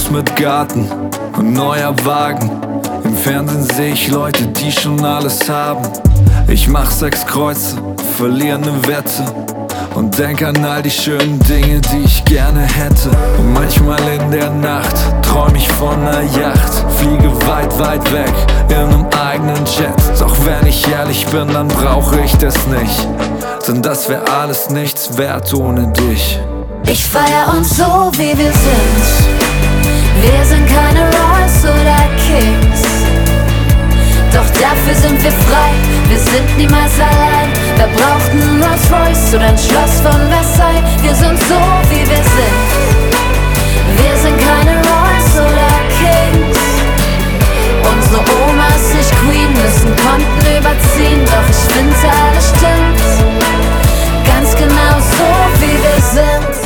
Haus mit Garten und neuer Wagen. Im Fernsehen sehe ich Leute, die schon alles haben. Ich mach 6 Kreuze, verliere ne Wette und denk an all die schönen Dinge, die ich gerne hätte. Und manchmal in der Nacht träum ich von ner Yacht, fliege weit, weit weg in einem eigenen Jet. Doch wenn ich ehrlich bin, dann brauche ich das nicht, denn das wär alles nichts wert ohne dich. Ich feier uns so, wie wir sind. Wir sind keine Royals oder Kings, doch dafür sind wir frei. Wir sind niemals allein. Wer braucht einen Rolls Royce oder ein Schloss von Versailles? Wir sind so, wie wir sind. Wir sind keine Royals oder Kings. Unsere Oma ist nicht Queen, müssen Konten überziehen. Doch ich finde, alles stimmt, ganz genau so, wie wir sind.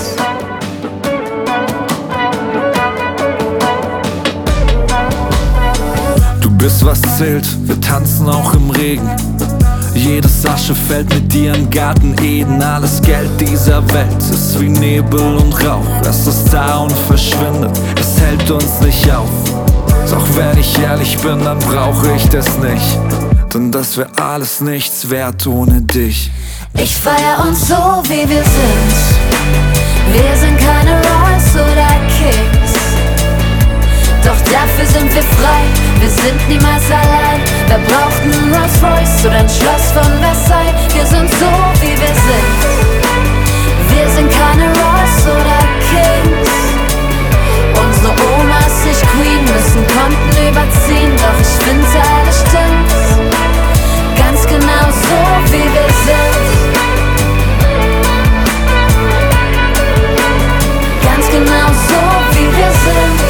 Du bist, was zählt, wir tanzen auch im Regen. Jedes Asche fällt mit dir in Garten Eden. Alles Geld dieser Welt ist wie Nebel und Rauch. Es ist da und verschwindet, es hält uns nicht auf. Doch wenn ich ehrlich bin, dann brauche ich das nicht, denn das wär alles nichts wert ohne dich. Ich feier uns so, wie wir sind. Wir sind keine Royals oder Kings, doch dafür sind wir frei. Wir sind niemals allein. Wer braucht einen Rolls Royce oder ein Schloss von Versailles? Wir sind so, wie wir sind. Wir sind keine Royals oder Kings. Unsere Oma ist nicht Queen, müssen Konten überziehen. Doch ich finde, alles stimmt, ganz genau so, wie wir sind. Ganz genau so, wie wir sind.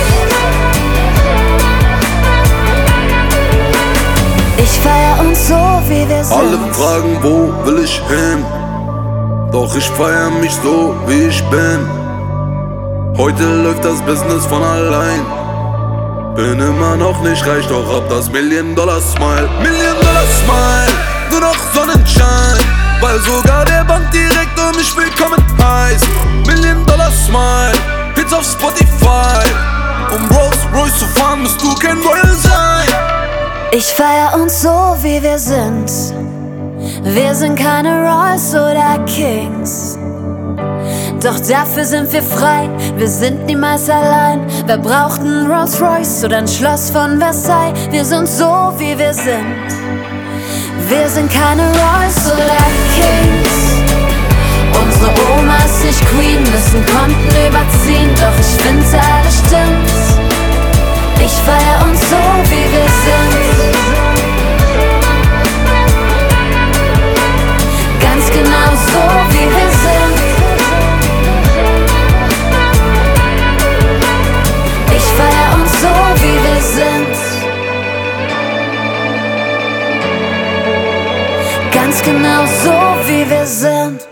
Ich feier uns so, wie wir sind. Alle fragen, wo will ich hin? Doch ich feier mich so, wie ich bin. Heute läuft das Business von allein. Bin immer noch nicht reich, doch hab das Million-Dollar-Smile. Million-Dollar-Smile, nur noch Sonnenschein, weil sogar der Bankdirektor mich willkommen heißt. Million-Dollar-Smile, Hits auf Spotify. Um Rolls Royce zu fahren, musst du kein Royal sein. Ich feier uns so, wie wir sind. Wir sind keine Royals oder Kings, doch dafür sind wir frei. Wir sind niemals allein. Wer braucht einen Rolls Royce oder ein Schloss von Versailles? Wir sind so, wie wir sind. Wir sind keine Royals oder Kings. Unsere Oma ist nicht Queen, müssen Konten überziehen. Doch ich finde, alles stimmt. Ich feier uns so, wie wir sind. Ganz genau so, wie wir sind. Ich feier uns so, wie wir sind. Ganz genau so, wie wir sind.